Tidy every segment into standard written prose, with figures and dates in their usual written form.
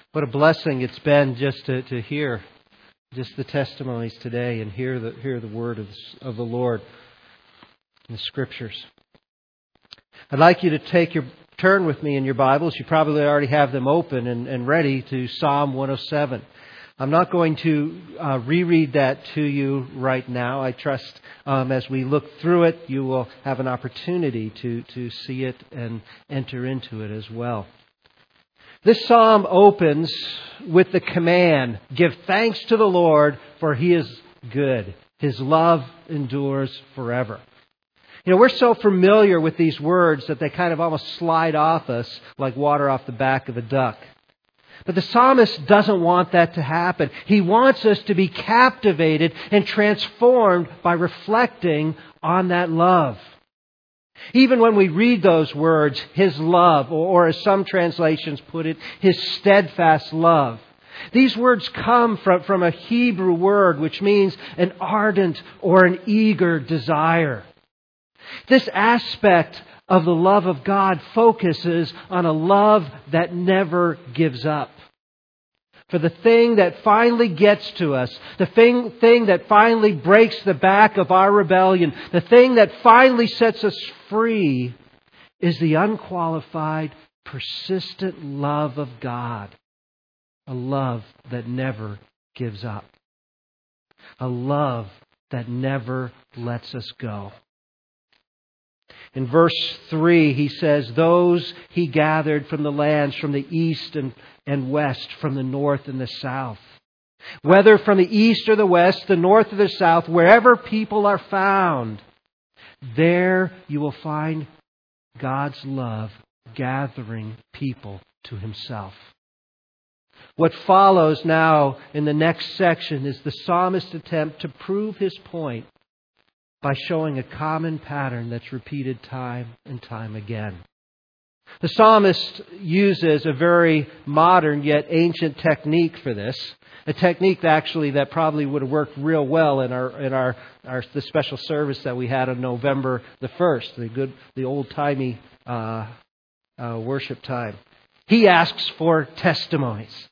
What a blessing it's been just to hear just the testimonies today and hear the word of the Lord in the Scriptures. I'd like you to turn with me in your Bibles. You probably already have them open and ready to Psalm 107. I'm not going to reread that to you right now. I trust as we look through it, you will have an opportunity to see it and enter into it as well. This psalm opens with the command, "Give thanks to the Lord, for He is good. His love endures forever." You know, we're so familiar with these words that they kind of almost slide off us like water off the back of a duck. But the psalmist doesn't want that to happen. He wants us to be captivated and transformed by reflecting on that love. Even when we read those words, His love, or as some translations put it, His steadfast love. These words come from a Hebrew word which means an ardent or an eager desire. This aspect of the love of God focuses on a love that never gives up. For the thing that finally gets to us, the thing that finally breaks the back of our rebellion, the thing that finally sets us free is the unqualified, persistent love of God. A love that never gives up. A love that never lets us go. In verse 3, he says, "Those He gathered from the lands, from the east and west, from the north and the south." Whether from the east or the west, the north or the south, wherever people are found, there you will find God's love gathering people to Himself. What follows now in the next section is the psalmist's attempt to prove his point by showing a common pattern that's repeated time and time again. The psalmist uses a very modern yet ancient technique for this. A technique that probably would have worked real well in the special service that we had on November the 1st, the old-timey worship time. He asks for testimonies.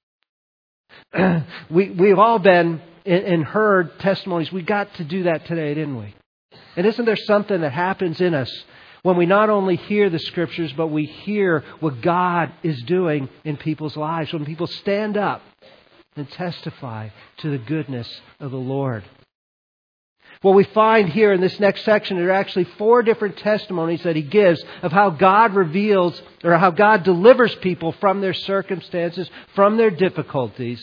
We've all been and heard testimonies. We got to do that today, didn't we? And isn't there something that happens in us when we not only hear the Scriptures, but we hear what God is doing in people's lives, when people stand up and testify to the goodness of the Lord? What we find here in this next section are actually 4 different testimonies that he gives of how God reveals or how God delivers people from their circumstances, from their difficulties,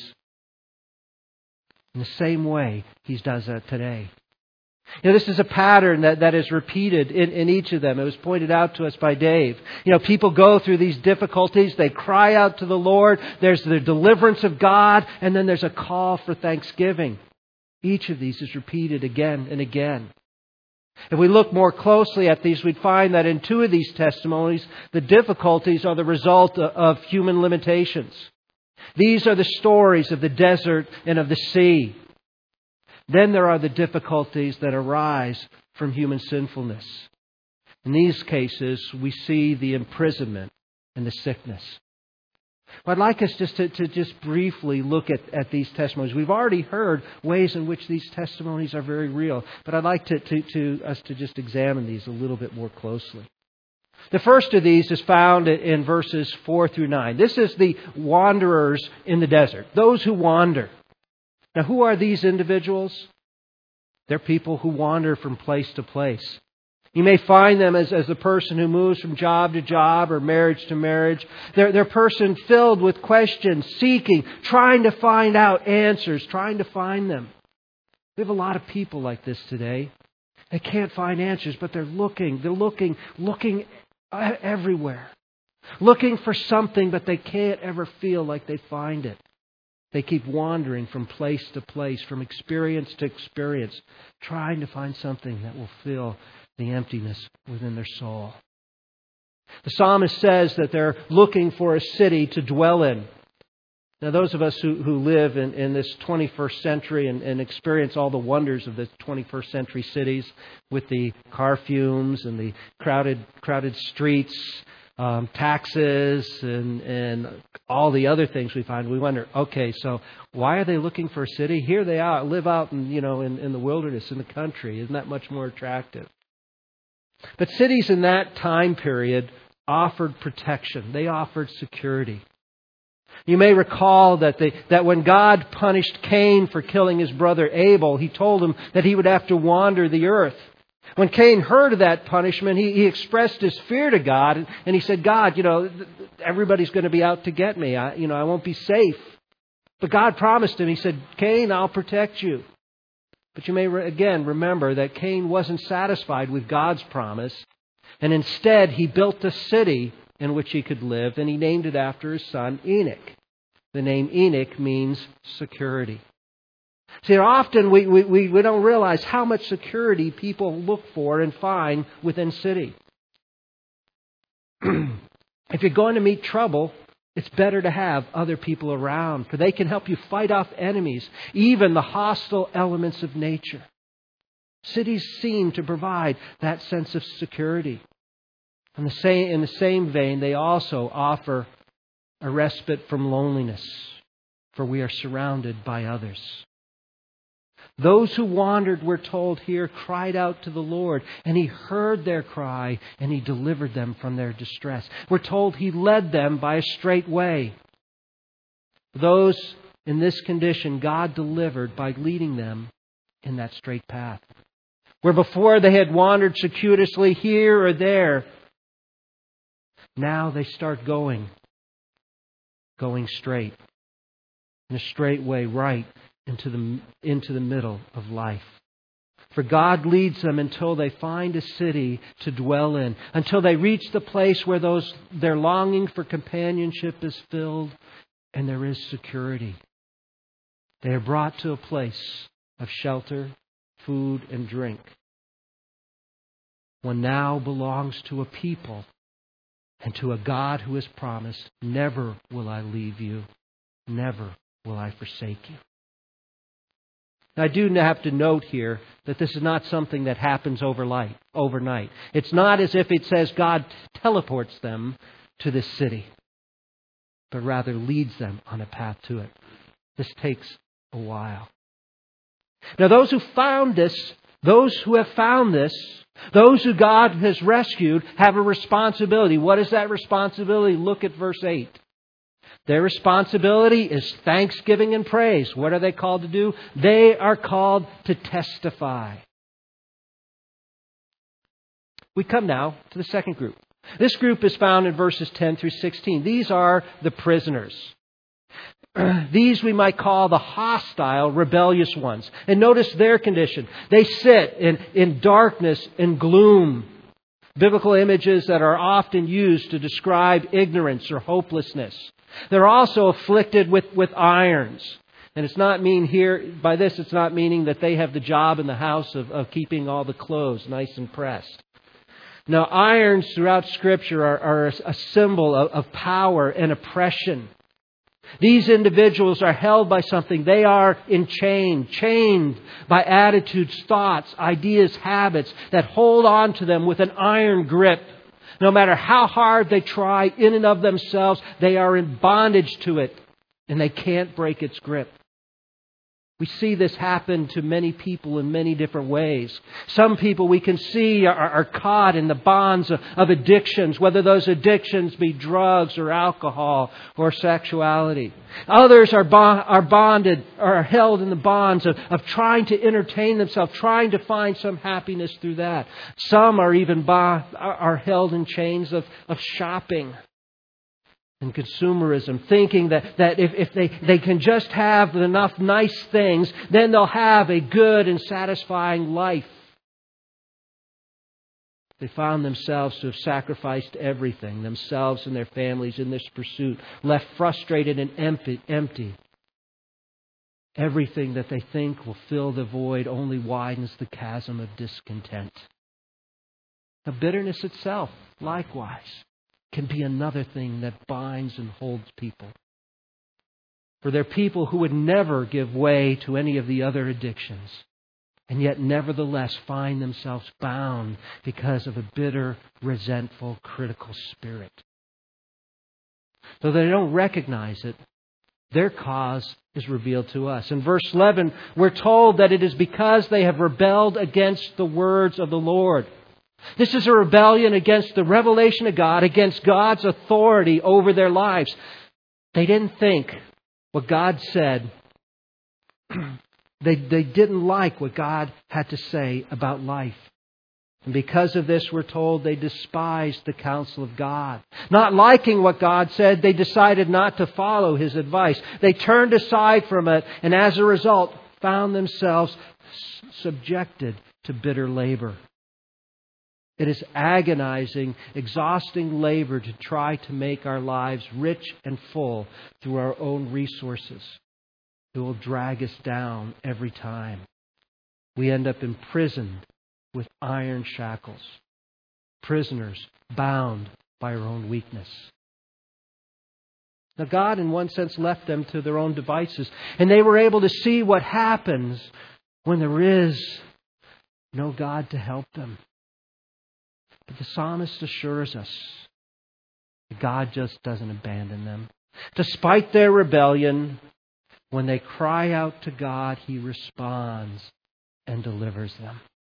in the same way He does that today. You know, this is a pattern that is repeated in each of them. It was pointed out to us by Dave. You know, people go through these difficulties. They cry out to the Lord. There's the deliverance of God. And then there's a call for thanksgiving. Each of these is repeated again and again. If we look more closely at these, we'd find that in 2 of these testimonies, the difficulties are the result of human limitations. These are the stories of the desert and of the sea. Then there are the difficulties that arise from human sinfulness. In these cases, we see the imprisonment and the sickness. I'd like us just to briefly look at these testimonies. We've already heard ways in which these testimonies are very real, but I'd like us to just examine these a little bit more closely. The first of these is found in verses 4 through 9. This is the wanderers in the desert, those who wander. Now, who are these individuals? They're people who wander from place to place. You may find them as a person who moves from job to job or marriage to marriage. They're a person filled with questions, seeking, trying to find out answers, trying to find them. We have a lot of people like this today. They can't find answers, but they're looking everywhere. Looking for something, but they can't ever feel like they find it. They keep wandering from place to place, from experience to experience, trying to find something that will fill the emptiness within their soul. The psalmist says that they're looking for a city to dwell in. Now, those of us who live in this 21st century and experience all the wonders of the 21st century cities with the car fumes and the crowded streets, taxes and all the other things we find, we wonder, okay, so why are they looking for a city? Here they are, live out in the wilderness, in the country. Isn't that much more attractive? But cities in that time period offered protection. They offered security. You may recall that when God punished Cain for killing his brother Abel, He told him that he would have to wander the earth. When Cain heard of that punishment, he expressed his fear to God, and he said, God, everybody's going to be out to get me. I won't be safe. But God promised him, He said, Cain, I'll protect you. But you may again remember that Cain wasn't satisfied with God's promise, and instead he built a city in which he could live, and he named it after his son Enoch. The name Enoch means security. See, often we don't realize how much security people look for and find within city. If you're going to meet trouble, it's better to have other people around, for they can help you fight off enemies, even the hostile elements of nature. Cities seem to provide that sense of security. In the same vein, they also offer a respite from loneliness, for we are surrounded by others. Those who wandered, we're told here, cried out to the Lord, and He heard their cry, and He delivered them from their distress. We're told He led them by a straight way. Those in this condition, God delivered by leading them in that straight path. Where before they had wandered circuitously here or there, now they start going straight, in a straight way, right into the middle of life. For God leads them until they find a city to dwell in, until they reach the place where their longing for companionship is filled and there is security. They are brought to a place of shelter, food, and drink. One now belongs to a people and to a God who has promised, never will I leave you, never will I forsake you. Now, I do have to note here that this is not something that happens overnight. It's not as if it says God teleports them to this city, but rather leads them on a path to it. This takes a while. Now, those who have found this, those who God has rescued, have a responsibility. What is that responsibility? Look at verse 8. Their responsibility is thanksgiving and praise. What are they called to do? They are called to testify. We come now to the second group. This group is found in verses 10 through 16. These are the prisoners. These we might call the hostile, rebellious ones. And notice their condition. They sit in darkness and gloom. Biblical images that are often used to describe ignorance or hopelessness. They're also afflicted with irons. And it's not it's not meaning that they have the job in the house of keeping all the clothes nice and pressed. Now, irons throughout Scripture are a symbol of power and oppression. These individuals are held by something. They are chained by attitudes, thoughts, ideas, habits that hold on to them with an iron grip. No matter how hard they try in and of themselves, they are in bondage to it, and they can't break its grip. We see this happen to many people in many different ways. Some people we can see are caught in the bonds of addictions, whether those addictions be drugs or alcohol or sexuality. Others are bonded or are held in the bonds of trying to entertain themselves, trying to find some happiness through that. Some are even are held in chains of shopping and consumerism, thinking that if they can just have enough nice things, then they'll have a good and satisfying life. They found themselves to have sacrificed everything, themselves and their families, in this pursuit, left frustrated and empty. Everything that they think will fill the void only widens the chasm of discontent. Now, bitterness itself, likewise, can be another thing that binds and holds people. For they're people who would never give way to any of the other addictions. and yet nevertheless find themselves bound because of a bitter, resentful, critical spirit. Though they don't recognize it, their cause is revealed to us. In verse 11, we're told that it is because they have rebelled against the words of the Lord. This is a rebellion against the revelation of God, against God's authority over their lives. They didn't think what God said. They didn't like what God had to say about life. And because of this, we're told they despised the counsel of God. Not liking what God said, they decided not to follow His advice. They turned aside from it, and as a result, found themselves subjected to bitter labor. It is agonizing, exhausting labor to try to make our lives rich and full through our own resources. It will drag us down every time. We end up imprisoned with iron shackles, prisoners bound by our own weakness. Now, God, in one sense, left them to their own devices, and they were able to see what happens when there is no God to help them. But the psalmist assures us that God just doesn't abandon them. Despite their rebellion, when they cry out to God, He responds and delivers them.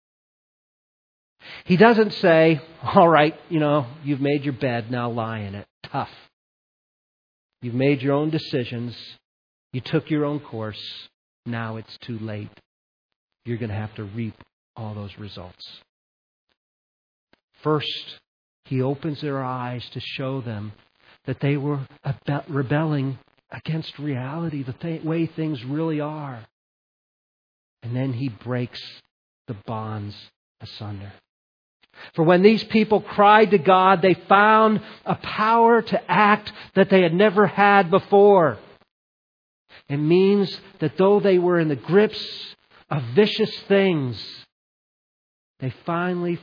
He doesn't say, all right, you've made your bed, now lie in it. Tough. You've made your own decisions. You took your own course. Now it's too late. You're going to have to reap all those results. First, He opens their eyes to show them that they were rebelling against reality, the way things really are. And then He breaks the bonds asunder. For when these people cried to God, they found a power to act that they had never had before. It means that though they were in the grips of vicious things, they finally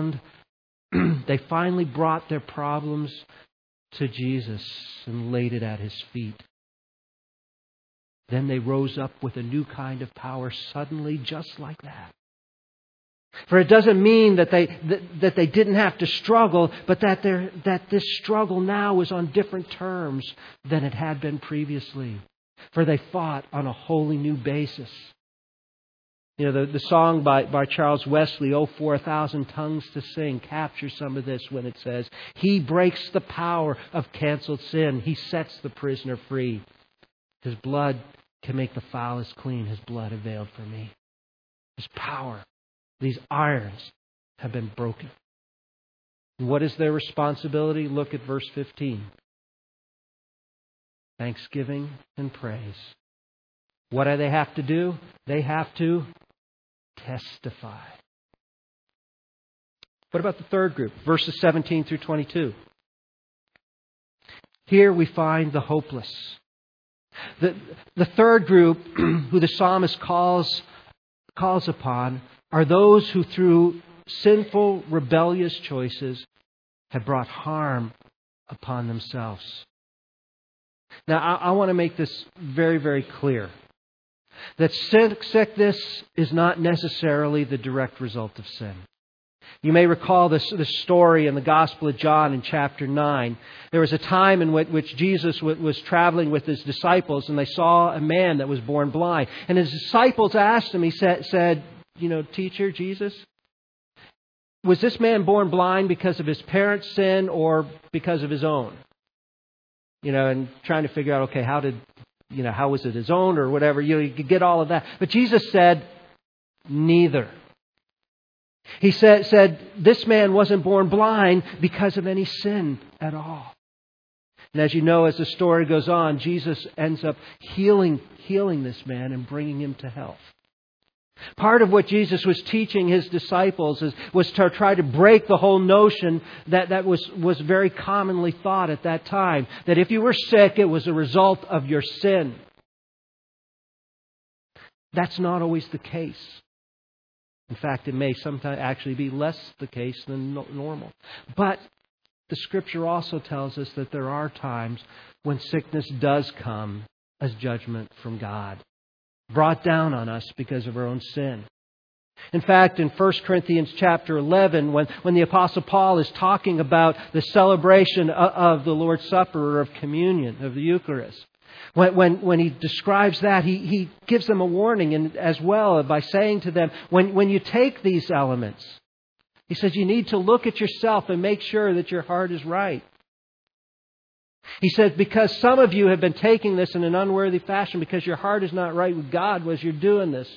brought their problems to Jesus and laid it at His feet. Then they rose up with a new kind of power suddenly, just like that. For it doesn't mean that they didn't have to struggle, but that this struggle now was on different terms than it had been previously. For they fought on a wholly new basis. The song by Charles Wesley, "Oh, for a Thousand Tongues to Sing," captures some of this when it says, He breaks the power of canceled sin. He sets the prisoner free. His blood can make the foulest clean. His blood availed for me. His power. These irons have been broken. And what is their responsibility? Look at verse 15. Thanksgiving and praise. What do they have to do? They have to testify. What about the third group? Verses 17 through 22. Here we find the hopeless. The third group who the psalmist calls upon are those who through sinful, rebellious choices have brought harm upon themselves. Now, I want to make this very, very clear. That sickness is not necessarily the direct result of sin. You may recall this story in the Gospel of John in chapter 9. There was a time in which Jesus was traveling with His disciples, and they saw a man that was born blind. And His disciples asked Him, He said, Teacher, Jesus, was this man born blind because of his parents' sin or because of his own? And trying to figure out, okay, how was it his own or whatever? You could get all of that. But Jesus said, neither. He said this man wasn't born blind because of any sin at all. And as you know, as the story goes on, Jesus ends up healing this man and bringing him to health. Part of what Jesus was teaching His disciples was to try to break the whole notion that was very commonly thought at that time, that if you were sick, it was a result of your sin. That's not always the case. In fact, it may sometimes actually be less the case than normal. But the Scripture also tells us that there are times when sickness does come as judgment from God, brought down on us because of our own sin. In fact, in 1 Corinthians chapter 11, when the Apostle Paul is talking about the celebration of the Lord's Supper or of communion, of the Eucharist, when he describes that, he gives them a warning as well by saying to them, when you take these elements, he says you need to look at yourself and make sure that your heart is right. He says, because some of you have been taking this in an unworthy fashion because your heart is not right with God as you're doing this.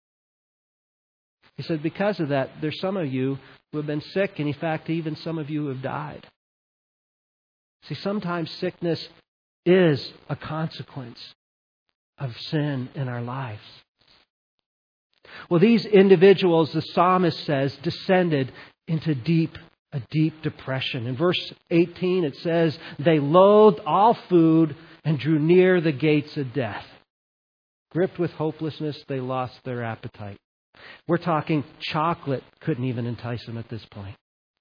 He said, because of that, there's some of you who have been sick, and in fact, even some of you who have died. See, sometimes sickness is a consequence of sin in our lives. Well, these individuals, the psalmist says, descended into a deep depression. In verse 18, it says, they loathed all food and drew near the gates of death. Gripped with hopelessness, they lost their appetite. We're talking chocolate couldn't even entice them at this point.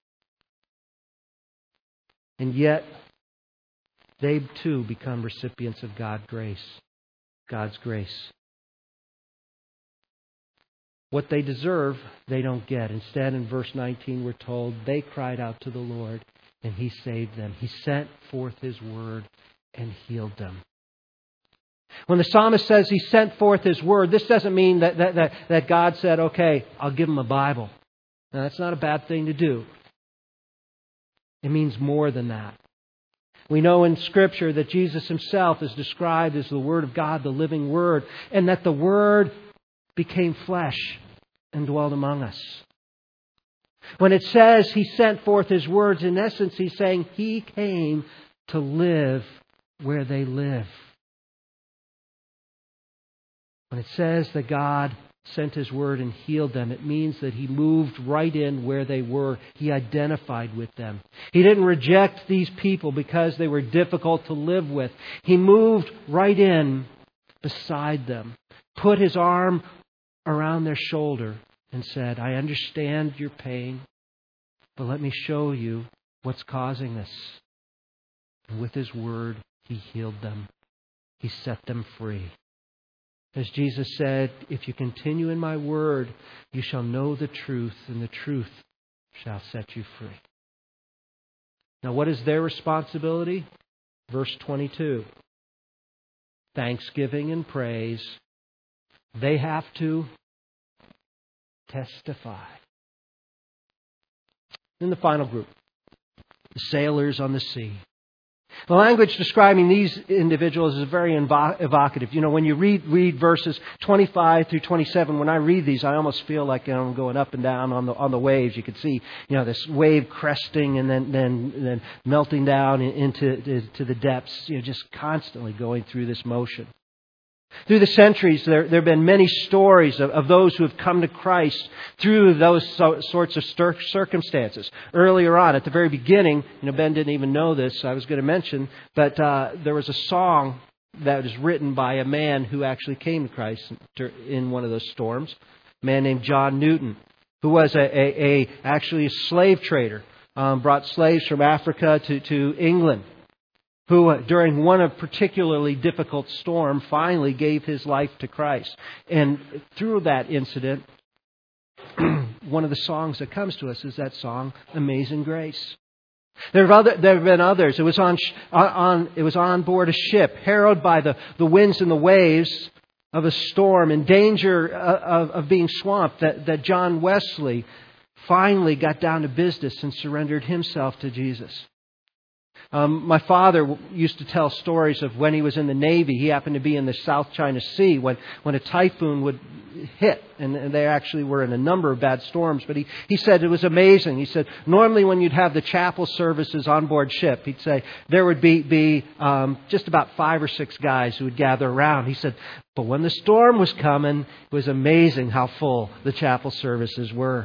And yet, they too become recipients of God's grace. What they deserve, they don't get. Instead, in verse 19, we're told they cried out to the Lord and He saved them. He sent forth His word and healed them. When the psalmist says He sent forth His word, this doesn't mean that God said, okay, I'll give them a Bible. Now, that's not a bad thing to do. It means more than that. We know in Scripture that Jesus Himself is described as the Word of God, the living Word, and that the Word became flesh and dwelt among us. When it says He sent forth His words, in essence, He's saying He came to live where they live. When it says that God sent His word and healed them, it means that He moved right in where they were. He identified with them. He didn't reject these people because they were difficult to live with. He moved right in beside them, put His arm around their shoulder and said, I understand your pain, but let me show you what's causing this. And with His word, He healed them. He set them free. As Jesus said, if you continue in my word, you shall know the truth, and the truth shall set you free. Now, what is their responsibility? Verse 22. Thanksgiving and praise. They have to testify. In the final group, the sailors on the sea. The language describing these individuals is very evocative. You know, when you read verses 25 through 27, when I read these, I almost feel like I'm going up and down on the waves. You can see, this wave cresting and then melting down into the depths. Just constantly going through this motion. Through the centuries, there have been many stories of those who have come to Christ through those sorts of circumstances. Earlier on, at the very beginning, Ben didn't even know this, I was going to mention, but there was a song that was written by a man who actually came to Christ in one of those storms, a man named John Newton, who was actually a slave trader, brought slaves from Africa to England, who during one of particularly difficult storm finally gave his life to Christ. And through that incident, one of the songs that comes to us is that song, Amazing Grace. There have been others. It was on board a ship, harrowed by the winds and the waves of a storm, in danger of being swamped, that John Wesley finally got down to business and surrendered himself to Jesus. My father used to tell stories of when he was in the Navy. He happened to be in the South China Sea when a typhoon would hit. And they actually were in a number of bad storms. But he said it was amazing. He said, normally when you'd have the chapel services on board ship, he'd say there would be just about 5 or 6 guys who would gather around. He said, but when the storm was coming, it was amazing how full the chapel services were.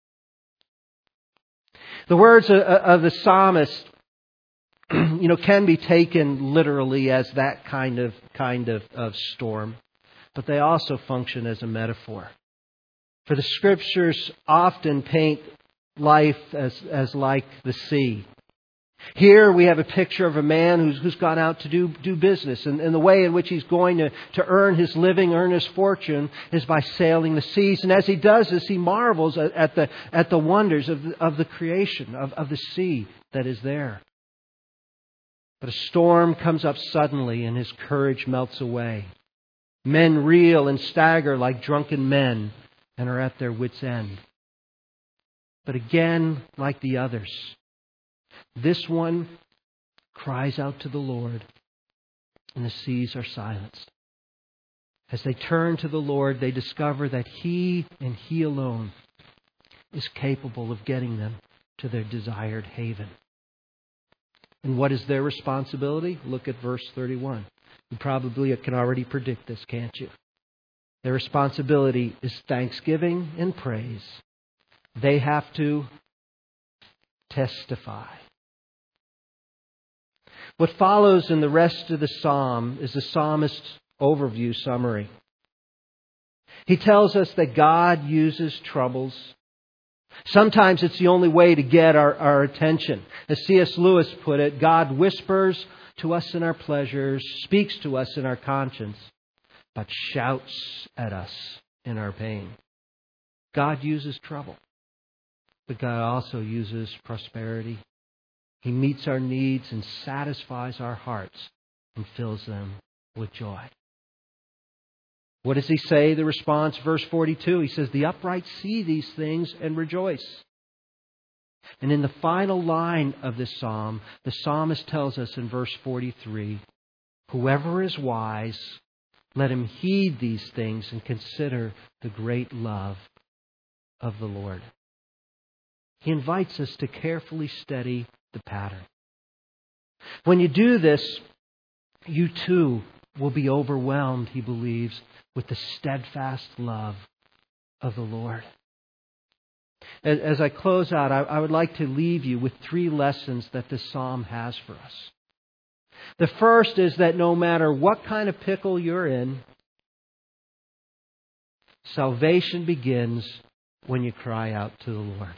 The words of the psalmist can be taken literally as that kind of storm, but they also function as a metaphor. For the Scriptures often paint life as like the sea. Here we have a picture of a man who's gone out to do business. And the way in which he's going to earn his living, earn his fortune, is by sailing the seas. And as he does this, he marvels at the wonders of the creation, of the sea that is there. But a storm comes up suddenly and his courage melts away. Men reel and stagger like drunken men and are at their wits' end. But again, like the others, this one cries out to the Lord, and the seas are silenced. As they turn to the Lord, they discover that He and He alone is capable of getting them to their desired haven. And what is their responsibility? Look at verse 31. You probably can already predict this, can't you? Their responsibility is thanksgiving and praise. They have to testify. What follows in the rest of the psalm is the psalmist's overview summary. He tells us that God uses troubles. Sometimes it's the only way to get our attention. As C.S. Lewis put it, God whispers to us in our pleasures, speaks to us in our conscience, but shouts at us in our pain. God uses trouble, but God also uses prosperity. He meets our needs and satisfies our hearts and fills them with joy. What does he say? The response, verse 42, he says, the upright see these things and rejoice. And in the final line of this psalm, the psalmist tells us in verse 43, whoever is wise, let him heed these things and consider the great love of the Lord. He invites us to carefully study the pattern. When you do this, you too will be overwhelmed, he believes, with the steadfast love of the Lord. As I close out, I would like to leave you with 3 lessons that this psalm has for us. The first is that no matter what kind of pickle you're in, salvation begins when you cry out to the Lord.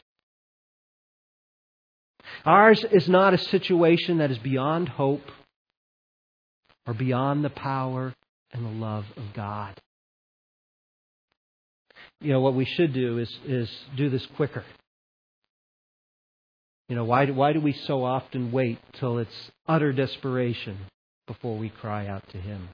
Ours is not a situation that is beyond hope or beyond the power and the love of God. You know, what we should do is do this quicker. You know, why do we so often wait till it's utter desperation before we cry out to Him?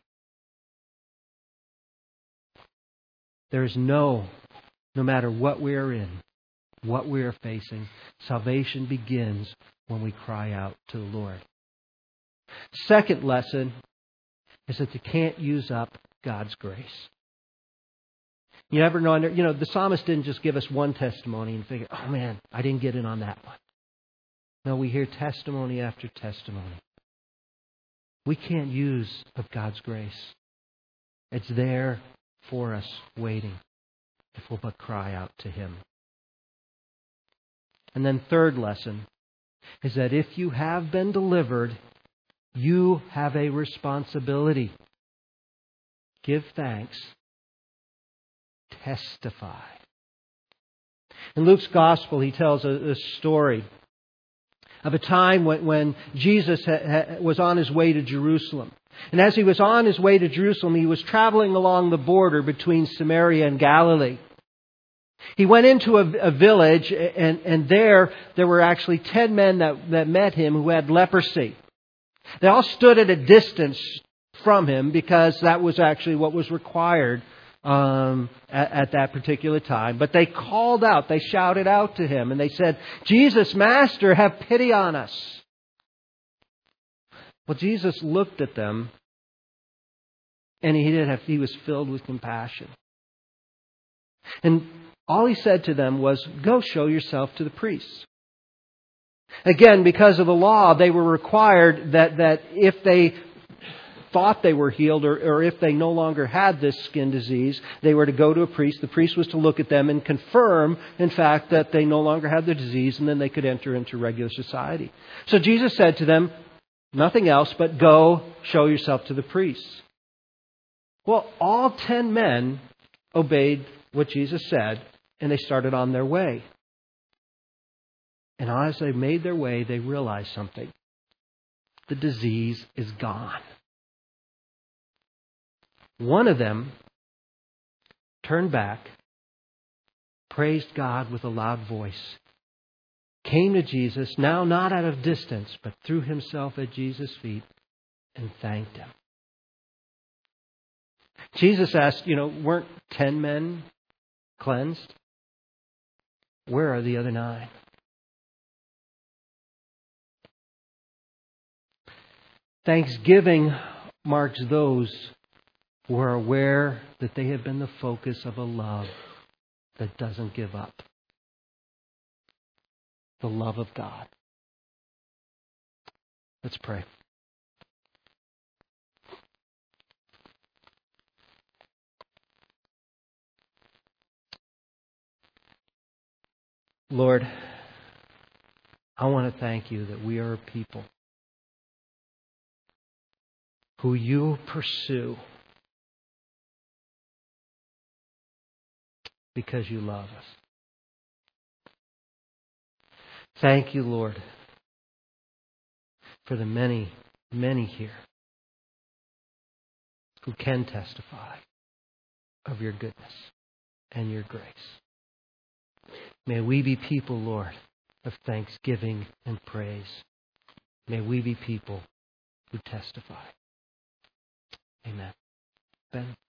There is no matter what we are in, what we are facing, salvation begins when we cry out to the Lord. Second lesson is that you can't use up God's grace. You never know. You know, the psalmist didn't just give us one testimony and figure, oh man, I didn't get in on that one. No, we hear testimony after testimony. We can't use of God's grace. It's there for us, waiting, if we'll but cry out to Him. And then third lesson is that if you have been delivered, you have a responsibility. Give thanks. Testify. In Luke's Gospel, he tells a story of a time when Jesus was on His way to Jerusalem. And as He was on His way to Jerusalem, He was traveling along the border between Samaria and Galilee. He went into a village, and there were actually 10 men that met Him who had leprosy. They all stood at a distance from Him because that was actually what was required at that particular time. But they called out, they shouted out to Him, and they said, Jesus, Master, have pity on us. Well, Jesus looked at them, and He was filled with compassion. And all He said to them was, go show yourself to the priests. Again, because of the law, they were required that if they thought they were healed or if they no longer had this skin disease, they were to go to a priest. The priest was to look at them and confirm, in fact, that they no longer had the disease, and then they could enter into regular society. So Jesus said to them, nothing else but go show yourself to the priests. Well, all 10 men obeyed what Jesus said, and they started on their way. And as they made their way, they realized something. The disease is gone. One of them turned back, praised God with a loud voice, came to Jesus, now not out of distance, but threw himself at Jesus' feet and thanked him. Jesus asked, weren't 10 men cleansed? Where are the other 9? Thanksgiving marks those who are aware that they have been the focus of a love that doesn't give up. The love of God. Let's pray. Lord, I want to thank you that we are a people who you pursue because you love us. Thank you, Lord, for the many, many here who can testify of your goodness and your grace. May we be people, Lord, of thanksgiving and praise. May we be people who testify. Amen. Ben.